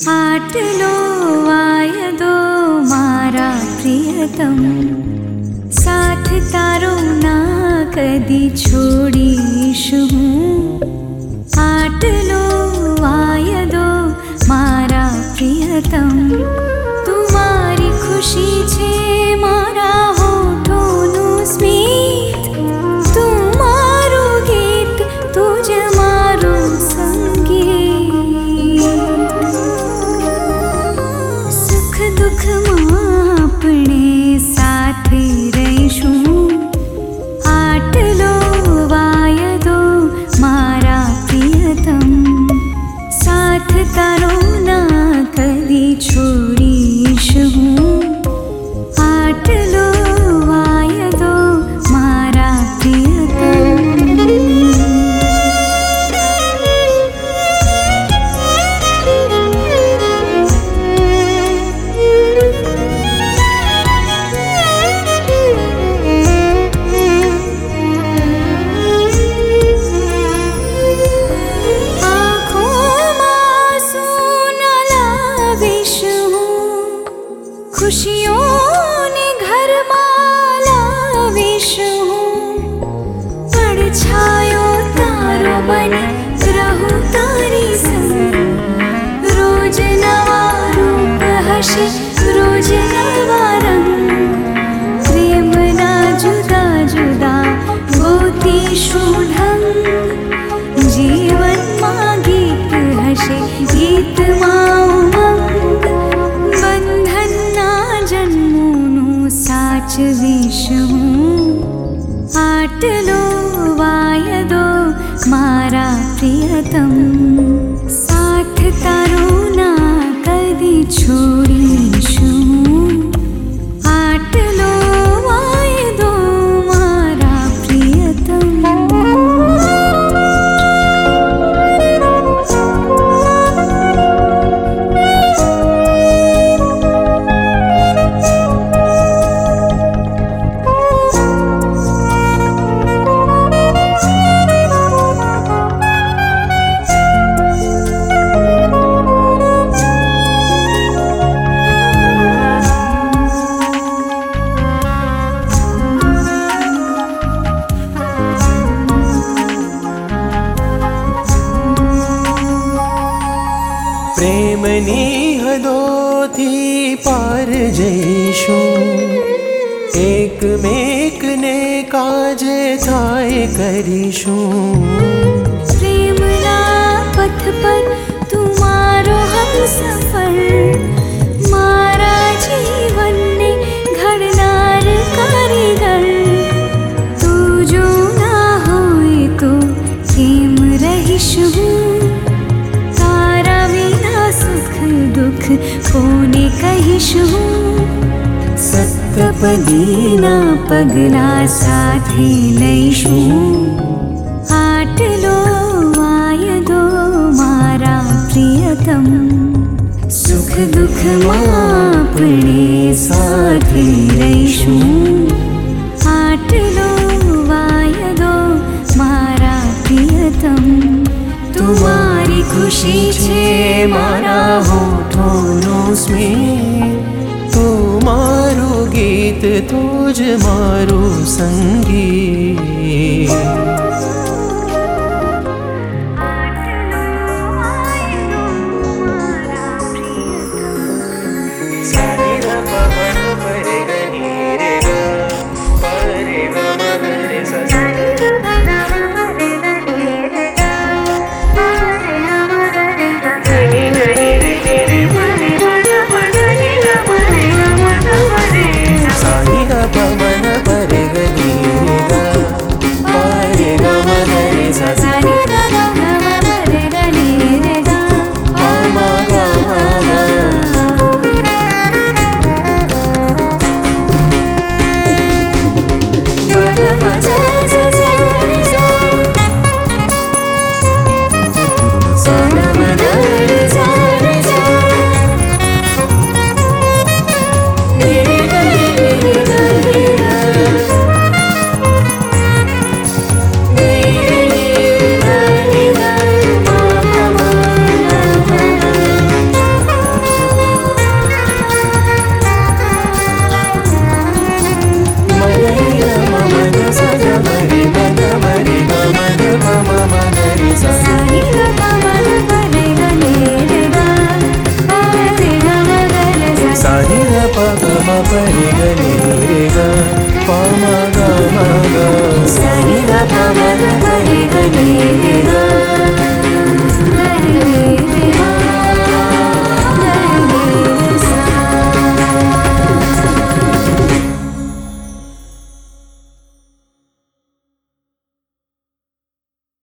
આટલો વાયદો મારા પ્રિયતમ, સાથ તારો ના કદી છોડીશ હું. આટલો વાયદો મારા પ્રિયતમ, તું મારી ખુશી છે, મારા હોઠોનું સ્મિત, તું મારું ગીત, તું જ મારું સંગીત. સુખ દુઃખમાં આપણે સાથે રહીશું. આટલો વાયદો મારા પ્રિયતમ, સાથ તારો ના કદી છોડીશ હું. આટલો વાયદો મારા પ્રિયતમ. ખુશીઓને ઘરમાં લાવીશ હું. પડછાયો તારો બની રહું તારી સંગ. રોજ નવા રૂપ હશે, રોજ નવા રંગ. પ્રેમના જુદા જુદા ગોતીશું ઢંગ. જીવનમાં ગીત હશે, ગીતમાં ઉમંગ. સાચવીશ હું. આટલો વાયદો મારા પ્રિયતમ, સાથ તારો ના કદી છોડીશ હું. આટલો વાયદો મારા પ્રિયતમ. પ્રેમની હદોથી પાર જઈશું. એકમેકને કાજે થાય કરીશું. પ્રેમના પથ પર તું મારો હમસફર, મારા જીવનને ઘડનાર કારીગર. તું જો ના હોય તો કેમ રહીશ હું. દુઃખ કોને કહીશ હું. સપ્તપદીના પગલા સાથે લઈશું. આટલો વાયદો મારા પ્રિયતમ, સુખ દુઃખમાં આપણે સાથે રહીશું. આટલો વાયદો મારા પ્રિયતમ, તું મારી ખુશી છે, મારા હોઠોનું સ્મિત, તું મારું ગીત, તું જ મારું સંગીત.